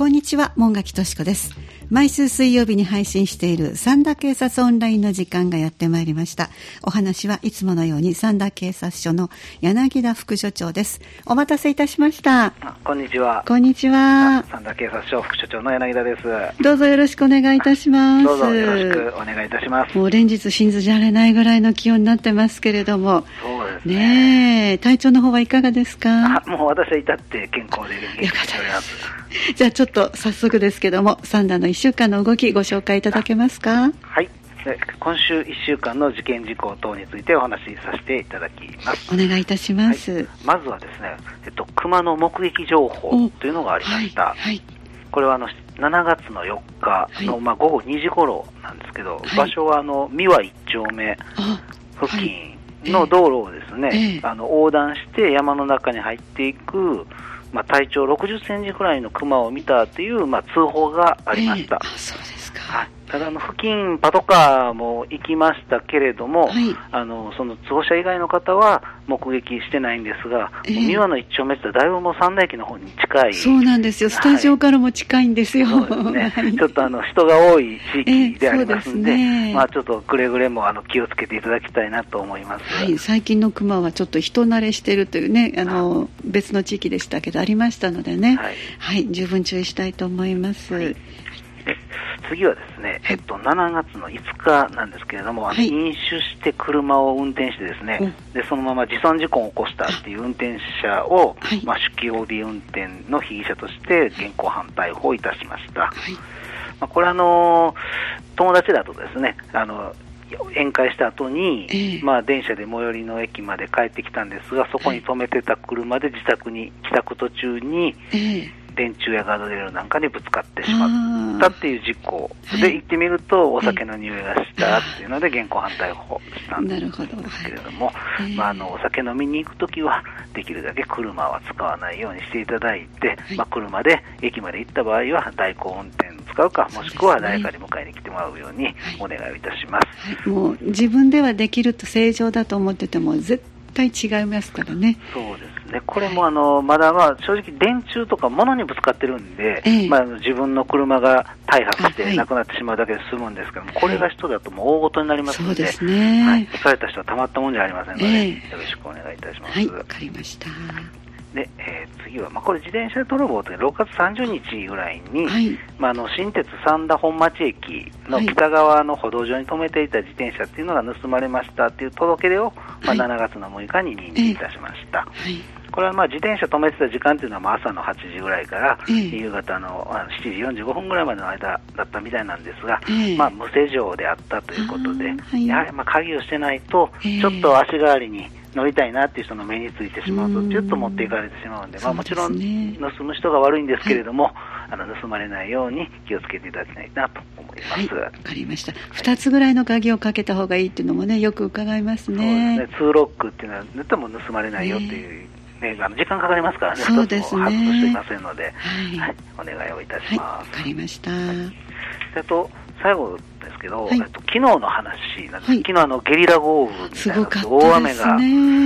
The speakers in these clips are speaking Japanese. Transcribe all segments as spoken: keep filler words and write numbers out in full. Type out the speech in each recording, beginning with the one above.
こんにちは、門垣敏子です。毎週水曜日に配信している三田警察オンラインの時間がやってまいりました。お話はいつものように三田警察署の柳田副署長です。お待たせいたしました。 こんにちは。 こんにちは。 三田警察署副署長の柳田です。 どうぞよろしくお願いいたします。 どうぞよろしくお願いいたします。 もう連日信じられないぐらいの気温になってますけれども。 そうですね。 ねえ、体調の方はいかがですか？ あ、もう私は至って健康で元気にしております。 じゃあちょっと早速ですけども、三田のいっしゅうかんの動きご紹介いただけますか？ はい。で今週いっしゅうかんの事件事項等についてお話しさせていただきます。 お願いいたします。はい、 まずはですね、えっと、熊の目撃情報というのがありました。はいはい、これはあのしちがつのよっかの、はい、まあ、ごごにじ頃なんですけど、はい、場所はあの三輪いっ丁目付近の道路をですね、はいえー、あの横断して山の中に入っていく、まあ、体長ろくじゅっセンチくらいのクマを見たという、まあ、通報がありました。 えー、あ、そうですか。 はい、ただあの付近パトカーも行きましたけれども、はい、あのその通報者以外の方は目撃してないんですが、えー、三輪の一丁目ってだいぶもう三田駅の方に近い。 そうなんですよ。スタジオからも近いんですよ。 はい、そうですね。はい、ちょっとあの人が多い地域でありますんで、えーそうですね、まあちょっとくれぐれもあの気をつけていただきたいなと思います。 はい、最近のクマはちょっと人慣れしているというね、あの別の地域でしたけどありましたのでね、はい、はい、十分注意したいと思います。はい、 で次はですね、えっと、しちがつのいつかなんですけれども、はい、飲酒して車を運転してですね、うん、でそのまま自損事故を起こしたっていう運転者を、はい、まあ、酒気帯び運転の被疑者として現行犯逮捕いたしました。はい、まあ、これはあの友達だとですね、あの宴会した後に、えーまあ、電車で最寄りの駅まで帰ってきたんですが、そこに止めてた車で自宅に帰宅途中に、えー電柱やガードレールなんかにぶつかってしまったっていう事故で、行ってみるとお酒の匂いがしたっていうので現行犯逮捕したんですけれども、まあ、あのお酒飲みに行くときはできるだけ車は使わないようにしていただいて、まあ、車で駅まで行った場合は代行運転使うか、もしくは誰かに迎えに来てもらうようにお願いをいたします。 はい、もう自分ではできると正常だと思ってても絶対違いますからね。 そうですね。これもあのまだまあ正直電柱とか物にぶつかってるんで、ええ、まあ、自分の車が大破してなくなってしまうだけで済むんですけども、はい、これが人だともう大事になりますので、そうですね。はい、ひかれた人はたまったもんじゃありませんので、ええ、よろしくお願いいたします。 はい、わかりました。 で、えー、次は、まあ、これ自転車泥棒というろくがつさんじゅうにちぐらいに、はい、まあ、あの新鉄三田本町駅の北側の歩道上に止めていた自転車っていうのが盗まれましたっていう届け出を、まあ、しちがつのむいかに認知いたしました。はい、これはまあ自転車止めてた時間っていうのはまあ朝のはちじぐらいから、えー、夕方のしちじよんじゅうごふんぐらいまでの間だったみたいなんですが、えーまあ、無施錠であったということで、はい、やはりまあ鍵をしてないと、えー、ちょっと足代わりに乗りたいなっていう人の目についてしまうとピュッと持っていかれてしまうんで、まあ、もちろん盗む人が悪いんですけれども、はい、あの盗まれないように気をつけていただきたいなと思います。 はい、わかりました。ふたつぐらいの鍵をかけた方がいいっていうのもね、よく伺いますね。 そうですね。ツーロックっていうのは絶対も盗まれないよっていう、ね、あの時間かかりますからね。 そうですね。 一つも把握していませんので、はいはい、お願いをいたします。 はい、わかりました。はい、 あと最後ですけど、はい、と昨日の話なんです、はい、昨日あのゲリラ豪雨みたいな大雨が、はい、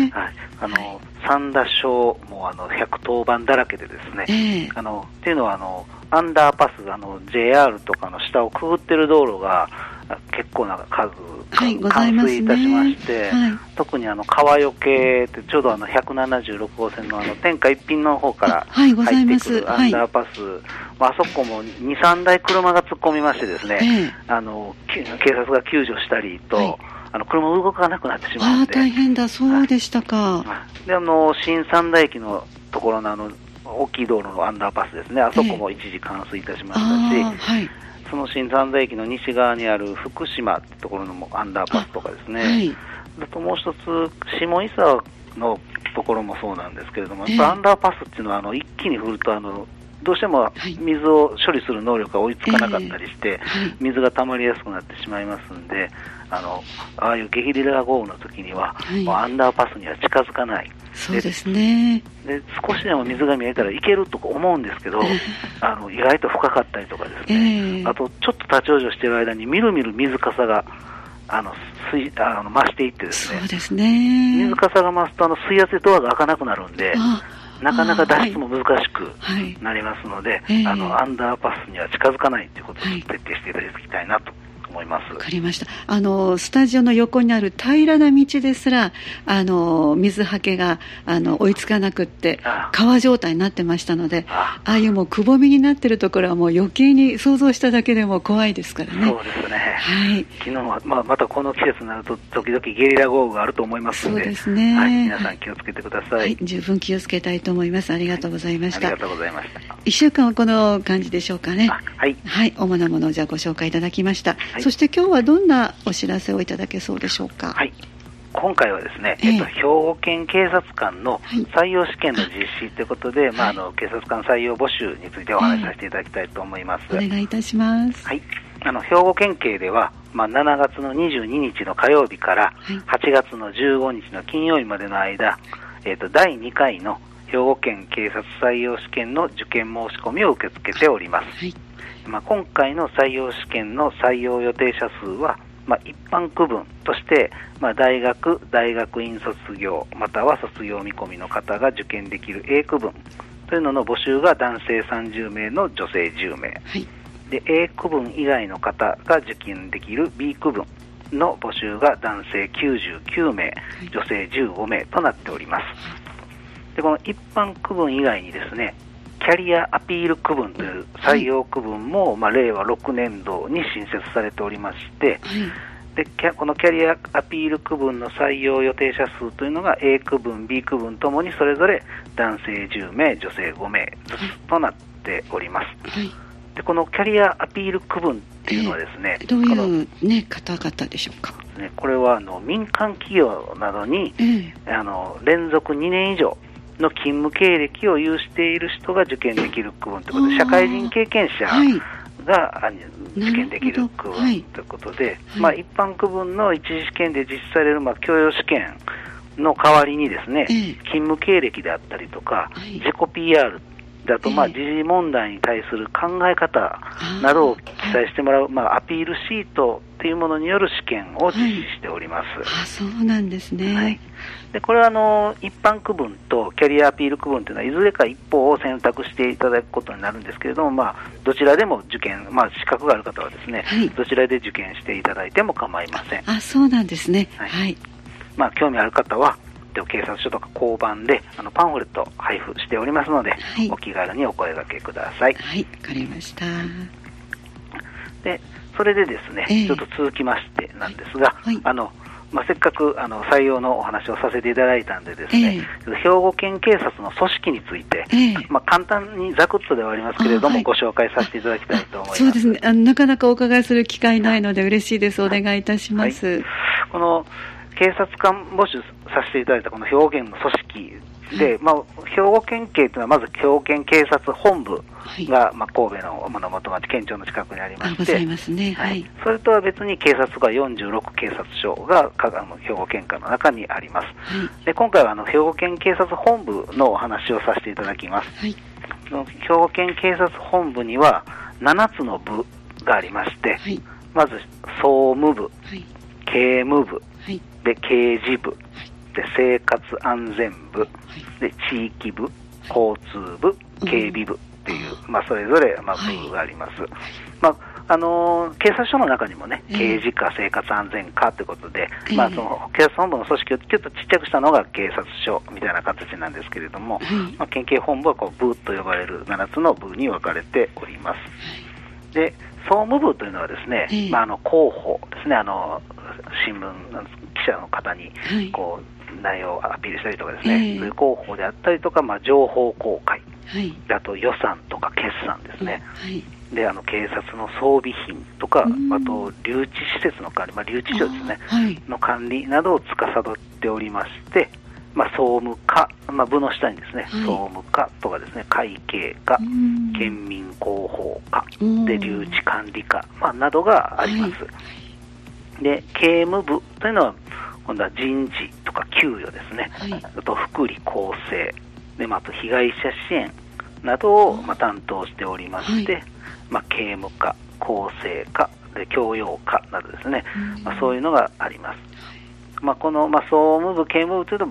あの三田署もあのひゃくとおばんだらけでですね、えー、あのっていうのはあのアンダーパスあの ジェイアール とかの下をくぐってる道路が結構な数、はい、冠水いたしまして、はい、特にあの川除けってちょうどあのひゃくななじゅうろくごうせんのあの天下一品の方から入ってくるアンダーパス、はい、まあ、あそこもにさんだい車が突っ込みましてですね、えー、あの警察が救助したりと、はい、あの車動かなくなってしまうので、 あ、大変だ、そうでしたか。 はい、であの新三田駅のところのあの大きい道路のアンダーパスですね、あそこも一時冠水いたしましたし、えーはい、その新三田駅の西側にある福島ってところのアンダーパスとかですね、はい、あともう一つ下伊佐のところもそうなんですけれども、やっぱアンダーパスっていうのはあの一気に降るとあのどうしても水を処理する能力が追いつかなかったりして、水が溜まりやすくなってしまいますんで、あのああいうゲリラ豪雨の時には、はい、もうアンダーパスには近づかない。 そうですね。 で少しでも水が見えたらいけると思うんですけど、あの意外と深かったりとかですね、えー、あとちょっと立ち往生している間にみるみる水かさがあの水あの増していってですね、 そうですね、 水かさが増すとあの水圧でドアが開かなくなるんで、 なかなか脱出も難しくなりますので、はいはい、あのアンダーパスには近づかないということを徹底していただきたいなと思います。 わかりました。あのスタジオの横にある平らな道ですらあの水はけがあの追いつかなくって川状態になってましたので、ああいうもうくぼみになっているところはもう余計に想像しただけでも怖いですからね。 そうですね、はい、昨日は、まあ、またこの季節になると時々ゲリラ豪雨があると思いますので、 そうですね、 はい、皆さん気をつけてください、はい、 十分気をつけたいと思います。ありがとうございました、 はい、ありがとうございました。 いっしゅうかんはこの感じでしょうかね。 はい、 はい、主なものをじゃあご紹介いただきました、はい、そして今日はどんなお知らせをいただけそうでしょうか。 はい、今回はですね、えーえっと、兵庫県警察官の採用試験の実施ということで、はい、まあ、あの警察官採用募集についてお話しさせていただきたいと思います、 えー、お願いいたします。 はい、あの兵庫県警では、まあ、しちがつのにじゅうににちの火曜日からはちがつのじゅうごにちの金曜日までの間、えーと、だいにかいの兵庫県警察採用試験の受験申し込みを受け付けております、はい、まあ、今回の採用試験の採用予定者数は、まあ、一般区分として、まあ、大学、大学院卒業または卒業見込みの方が受験できる A 区分というのの募集が男性さんじゅうめいの女性じゅうめい、はい、で A 区分以外の方が受験できる B 区分の募集が男性きゅうじゅうきゅうめい、はい、女性じゅうごめいとなっております。でこの一般区分以外にですね、キャリアアピール区分という採用区分も、はい、まあ、れいわろくねんどに新設されておりまして、はい、でこのキャリアアピール区分の採用予定者数というのが A 区分 B 区分ともにそれぞれ男性じゅうめい女性ごめいずつとなっております、はい、でこのキャリアアピール区分っていうのはですね、 えー、どういう、ね、方々でしょうか。 ね、これはあの民間企業などに、えー、あの連続にねん以上の勤務経歴を有している人が受験できる区分ということで、社会人経験者が、はい、受験できる区分ということで、はい、まあ、一般区分の一次試験で実施される、まあ、教養試験の代わりにですね、えー、勤務経歴であったりとか、はい、自己 ピーアール だと、まあ、時事問題に対する考え方などを記載してもらう、まあ、アピールシートというものによる試験を実施しております、はい、 あ、そうなんですね、 はい、でこれはあの一般区分とキャリアアピール区分というのはいずれか一方を選択していただくことになるんですけれども、まあ、どちらでも受験、まあ、資格がある方はですね、はい、どちらで受験していただいても構いません。 あ、そうなんですね、 はいはい、まあ、興味ある方は警察署とか交番であのパンフレット配布しておりますので、はい、お気軽にお声掛けください。 はい、わかりました。 でそれでですね、えー、ちょっと続きましてなんですが、はい、あのまあ、せっかくあの採用のお話をさせていただいたんでですね、えー、兵庫県警察の組織について、えーまあ、簡単にざくっとではありますけれども、はい、ご紹介させていただきたいと思います。 そうですね、あのなかなかお伺いする機会ないので嬉しいです。お願いいたします、はいはい、 この警察官募集させていただいたこの兵庫県の組織で、はい、まあ、兵庫県警というのはまず兵庫県警察本部が、はい、まあ、神戸の物元町県庁の近くにありまして、 ございますね、はいはい、 それとは別に警察がよんじゅうろく警察署があの兵庫県下の中にあります、はい、で今回はあの兵庫県警察本部のお話をさせていただきます、はい、兵庫県警察本部にはななつの部がありまして、はい、まず総務部、はい、警務部、はい、で刑事部、はい、で生活安全部、はい、で地域部、交通部、警備部っていう、うん、まあ、それぞれ、まあ、部があります、はい、まあ、あのー、警察署の中にもね、刑事課、生活安全課ということで、えーまあ、その警察本部の組織をちょっとちっちゃくしたのが警察署みたいな形なんですけれども、はい、まあ、県警本部はこう部と呼ばれるななつの部に分かれております、はい、で総務部というのはですね、えーまあ、あの広報ですね、あの新聞記者の方にこう、はい、内容をアピールしたりとかですね、えー、そういう広報であったりとか、まあ、情報公開、はい、あと予算とか決算ですね、はい、であの警察の装備品とか、あと留置施設の管理、まあ、留置所ですね、はい、の管理などを司っておりまして、まあ、総務課、まあ、部の下にですね、はい、総務課とかですね、会計課、県民広報課で留置管理課、まあ、などがあります、はい、で警務部というのは今度は人事とか給与ですね、はい、あと福利厚生で、まあ、あと被害者支援などを、まあ、担当しておりまして、はい、まあ、刑務課、更生課で教養課などですね、まあ、そういうのがあります、まあ、この、まあ、総務部、警務部というのは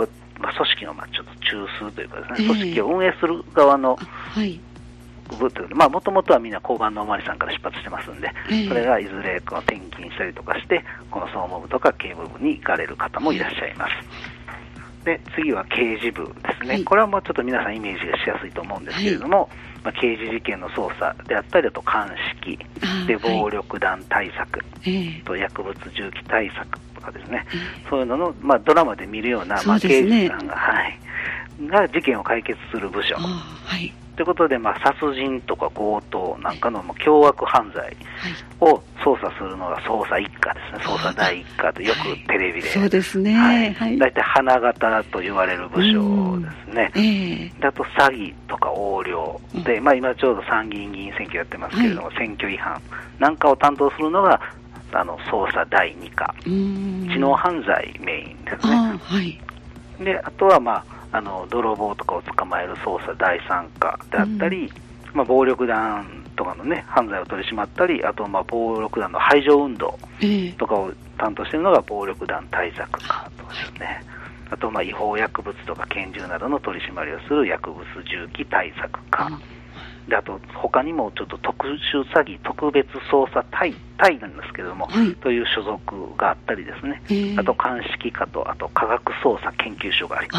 まあ、組織のまあちょっと中枢というかですね、組織を運営する側の部という、まあもともとはみんな交番のおまわりさんから出発してますんで、それがいずれこの転勤したりとかして、この総務部とか警務部に行かれる方もいらっしゃいます。で次は刑事部ですね、はい、これはもうちょっと皆さんイメージがしやすいと思うんですけれども、はい、まあ、刑事事件の捜査であったりだと鑑識で暴力団対策、はい、と薬物銃器対策とかですね、えー、そういうのの、まあ、ドラマで見るような、まあ、刑事さんが、はい、が事件を解決する部署、はい、ということで、まあ、殺人とか強盗なんかの凶悪犯罪を捜査するのが捜査一課ですね、捜査第一課とよくテレビで、 そうですね、 はい、大体花形と言われる部署ですね、えー、であと詐欺とか横領で、まあ、今ちょうど参議院議員選挙やってますけれども、はい、選挙違反なんかを担当するのがあの捜査第二課、知能犯罪メインですね。あ、はい、であとは、まああの泥棒とかを捕まえる捜査だいさん課であったり、うん、まあ、暴力団とかの、ね、犯罪を取り締まったり、あとまあ暴力団の排除運動とかを担当しているのが暴力団対策課とかですね、あとまあ違法薬物とか拳銃などの取り締まりをする薬物銃器対策課、うん、であと他にもちょっと特殊詐欺特別捜査隊隊なんですけれども、はい、という所属があったりですね、えー、あと鑑識課とあと科学捜査研究所があります。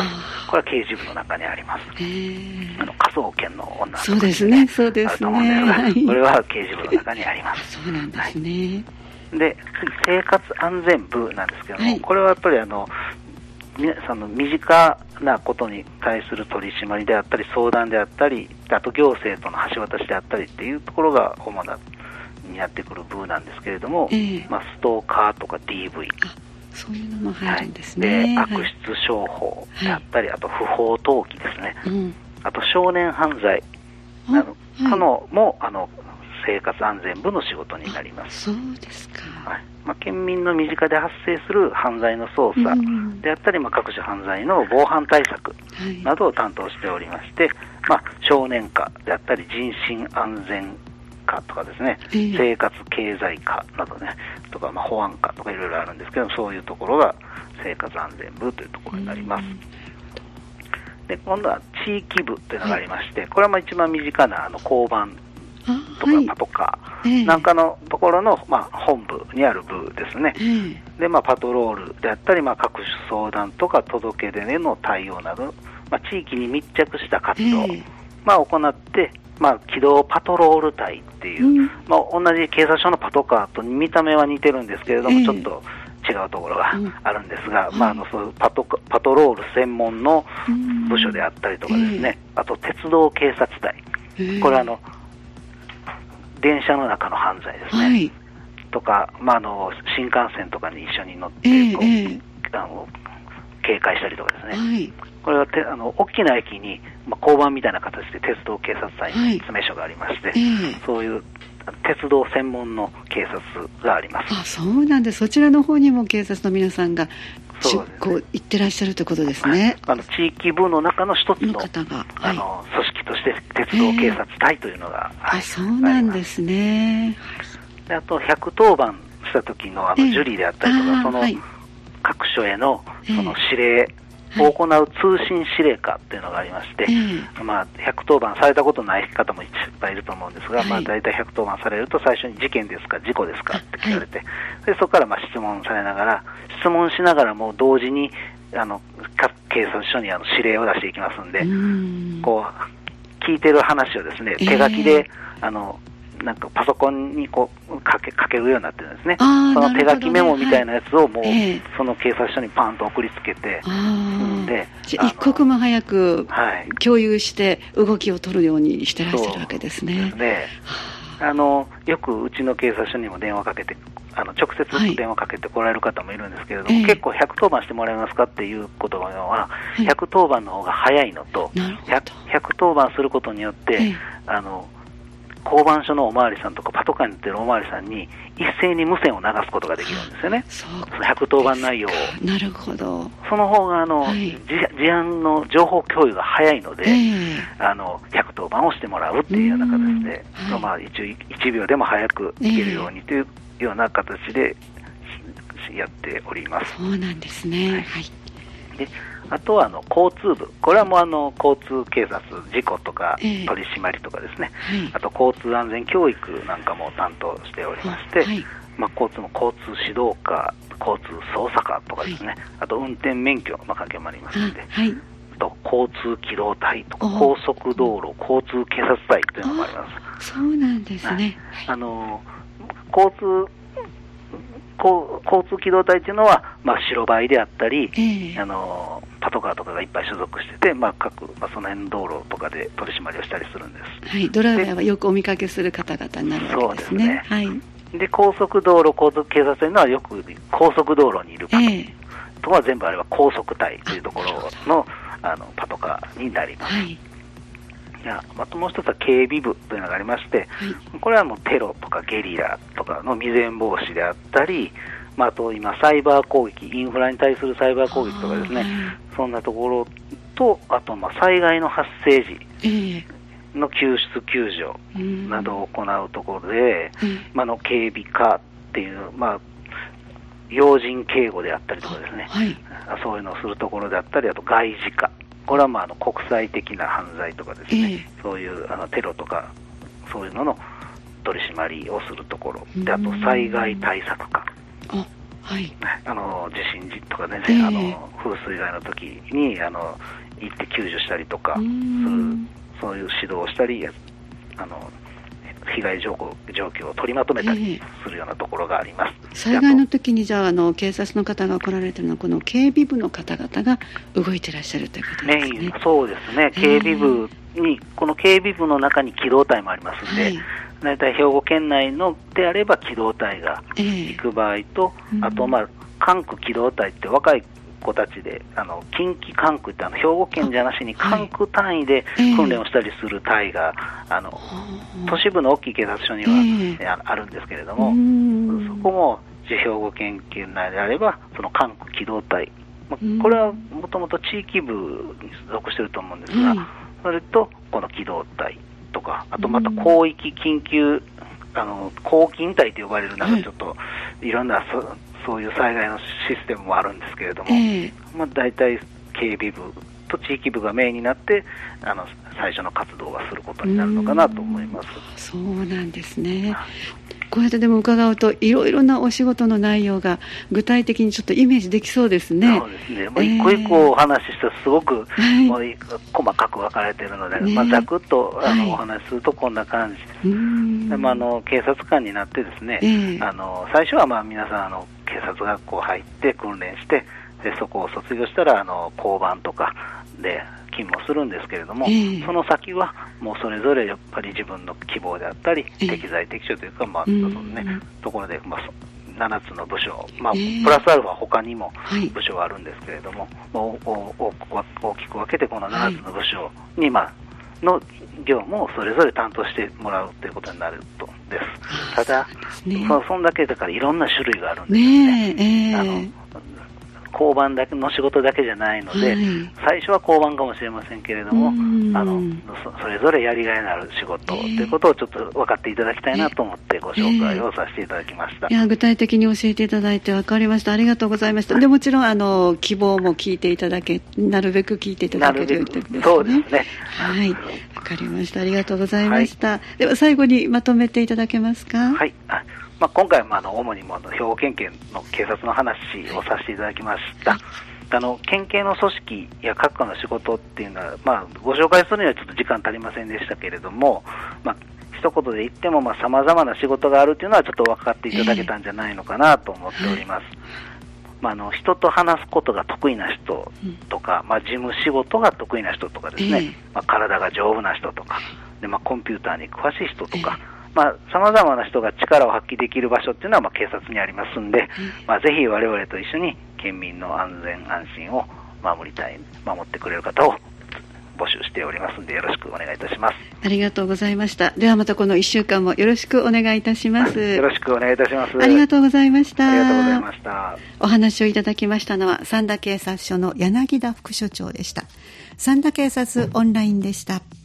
これは刑事部の中にあります。えー、あの科捜研の女の子、ね、 そうですね、そうですね、 はい、これは刑事部の中にあります。 そうなんですね、 はい、で次生活安全部なんですけども、はい、これはやっぱりあの皆さんの身近なことに対する取り締まりであったり相談であったり、あと行政との橋渡しであったりっていうところが主なになってくる部なんですけれども、えーまあ、ストーカーとか ディーブイ、 あ、そういうのも入るんですね、 はい、で悪質商法であったり、はい、あと不法投棄ですね、うん、あと少年犯罪などかのも、はい、あの生活安全部の仕事になります。 そうですか、 はい、まあ、県民の身近で発生する犯罪の捜査であったり、うん、まあ、各種犯罪の防犯対策などを担当しておりまして、はい、まあ、少年課であったり人身安全課とかですね、えー、生活経済課などねとか、まあ、保安課とかいろいろあるんですけど、そういうところが生活安全部というところになります。うん、で今度は地域部というのがありまして、はい、これはまあ一番身近なあの交番とかパトカーなんかのところの、まあ、本部にある部ですね、えー、でまあ、パトロールであったり、まあ、各種相談とか届け出への対応など、まあ、地域に密着した活動、えーまあ、行って、まあ、機動パトロール隊っていう、うん、まあ、同じ警察署のパトカーと見た目は似てるんですけれども、えー、ちょっと違うところがあるんですが、うん、まあ、あのそういうパト、パトロール専門の部署であったりとかですね、えー、あと鉄道警察隊、えー、これはあの電車の中の犯罪ですね、はい、とか、まあ、あの新幹線とかに一緒に乗ってこう、えー、あの警戒したりとかですね、はい、これはてあの大きな駅に、まあ、交番みたいな形で鉄道警察隊の詰め所がありまして、はい、えー、そういう鉄道専門の警察があります。 あ、そうなんです。そちらの方にも警察の皆さんが出向行ってらっしゃるということですね。 あの地域部の中の一つ の, の方が、はい、あの組織として鉄道警察隊というのが、 えーはい、あ、そうなんですね。 であとひゃくとおばんした時のあの受理であったりとか、えー、その、はい、各所へのその指令を行う通信指令課っていうのがありまして、えーまあ、ひゃくとおばんされたことない方もいっぱいいると思うんですが、はい、まあ、大体ひゃくとおばんされると最初に事件ですか事故ですかって聞かれて、はい、でそこからまあ質問されながら質問しながらも同時にあの各警察署にあの指令を出していきますんで、んこう聞いてる話をですね手書きで、えー、あのなんかパソコンにこうかけ、かけるようになってるんですね。その手書きメモみたいなやつをもう、はい、その警察署にパンと送りつけて、 で一刻も早く共有して動きを取るようにしてらっしゃるわけですね。 そうですね。あのよくうちの警察署にも電話かけてあの直接電話かけてこられる方もいるんですけれども、はい、結構ひゃくとおばんしてもらえますかっていうことは、はい、ひゃくとおばんの方が早いのと、ひゃくとおばんすることによって、はい、あの交番署のおまわりさんとかパトカーに乗ってるおまわりさんに一斉に無線を流すことができるんですよね。そうひゃくとおばん内容を。 なるほど。 その方があの、はい、事案の情報共有が早いので、えー、あのひゃくとおばんをしてもらうっていうような形で、はい、まあ、一応いちびょうでも早く行けるようにというような形でやっております。 そうなんですね。はい。 であとはあの交通部、これはもうあの交通警察、事故とか取り締まりとかですね、えーはい、あと交通安全教育なんかも担当しておりまして、はい、まあ、交通の交通指導課、交通捜査課とかですね、はい、あと運転免許の関係もありますので、はい、あと交通機動隊とか高速道路交通警察隊というのもあります。 そうなんですね、 はい、あの交通交通機動隊というのは、まあ、白バイであったり、えー、あのパトカーとかがいっぱい所属してて、まあ各まあ、その辺の道路とかで取り締まりをしたりするんです、 はい、ドライバーはよくお見かけする方々になるわけですね。そうですね、はい、 で高速道路交通警察というのはよく高速道路にいるパト、えー、とは全部あれは高速隊というところの、あのパトカーになります、はい、いやあともう一つは警備部というのがありまして、はい、これはもうテロとかゲリラとかの未然防止であったり、まあ、あと今サイバー攻撃、インフラに対するサイバー攻撃とかですね、はい、そんなところと、あとまあ災害の発生時の救出救助などを行うところで、えーまあ、の警備課っていう、まあ、要人警護であったりとかですね、はい、そういうのをするところであったり、あと外事課、これはまああの国際的な犯罪とかですね、えー、そういうあのテロとかそういうのの取り締まりをするところで、あと災害対策課、あ、はい、あの地震時とかね、えー、あの風水害の時にあの行って救助したりとかする、そういう指導をしたり、あの被害状況、状況を取りまとめたりするようなところがあります、 えー、災害の時にじゃあ、あの警察の方が来られているのはこの警備部の方々が動いてらっしゃるということですね。 ね、そうですね、警備部に、えー、この警備部の中に機動隊もありますので、はい、大体兵庫県内のであれば機動隊が行く場合と、えー、あとまあ管区機動隊って若い子たちで、あの近畿管区ってあの兵庫県じゃなしに管区単位で訓練をしたりする隊が、えー、あの都市部の大きい警察署には、えー、あるんですけれども、そこも兵庫県県内であればその管区機動隊、まあ、これはもともと地域部に属していると思うんですが、うん、それとこの機動隊とか、あとまた広域緊急、あの広緊隊と呼ばれるなんかちょっといろんな そ, そういう災害のシステムもあるんですけれども、えーまあ、大体警備部と地域部がメインになってあの最初の活動はすることになるのかなと思います。 そうなんですね。こうやってでも伺うといろいろなお仕事の内容が具体的にちょっとイメージできそうですね。 そうですね、もう一個一個お話ししてすごく、えー、もう細かく分かれているので、ね、まあ、ざくっとあの、はい、お話しするとこんな感じです。でもあの警察官になってですね、えー、あの最初はまあ皆さんあの警察学校入って訓練して、でそこを卒業したらあの交番とかで勤務をするんですけれども、えー、その先はもうそれぞれやっぱり自分の希望であったり、えー、適材適所というか、まあそのね、ところで、まあ、ななつの部署、まあえー、プラスアルファ他にも部署はあるんですけれども、はい、まあ、大, 大きく分けてこのななつの部署に、まあ、の業務をそれぞれ担当してもらうということになるとです。ただ そ,、ね、そ, そんだけだからいろんな種類があるんですよね。ねえー、あの交番だけの仕事だけじゃないので、はい、最初は交番かもしれませんけれども、あの そ, それぞれやりがいのある仕事、えー、ということをちょっと分かっていただきたいなと思ってご紹介をさせていただきました。 えー、いや具体的に教えていただいて分かりました。ありがとうございました。はい、でもちろんあの希望も聞いていただけ、なるべく聞いていただけるようにですね。 そうですね。 はい、分かりました。ありがとうございました。はい、では最後にまとめていただけますか。 はい。まあ、今回もあの主にもあの兵庫県警の警察の話をさせていただきました。はい、あの県警の組織や各課の仕事っていうのは、まあ、ご紹介するにはちょっと時間足りませんでしたけれども、まあ、一言で言ってもさまざまな仕事があるというのはちょっと分かっていただけたんじゃないのかなと思っております。えーはい、まあ、あの人と話すことが得意な人とか、うん、まあ、事務仕事が得意な人とかですね、えーまあ、体が丈夫な人とかで、まあ、コンピューターに詳しい人とか、えーまあ、様々な人が力を発揮できる場所っていうのはまあ警察にありますんで、うん、まあ、ぜひ我々と一緒に県民の安全安心を守りたい、守ってくれる方を募集しておりますのでよろしくお願いいたします。 ありがとうございました。ではまたこのいっしゅうかんもよろしくお願いいたします。 よろしくお願いいたします。 ありがとうございました。 ありがとうございました。 お話をいただきましたのは三田警察署の柳田副署長でした。三田警察オンラインでした。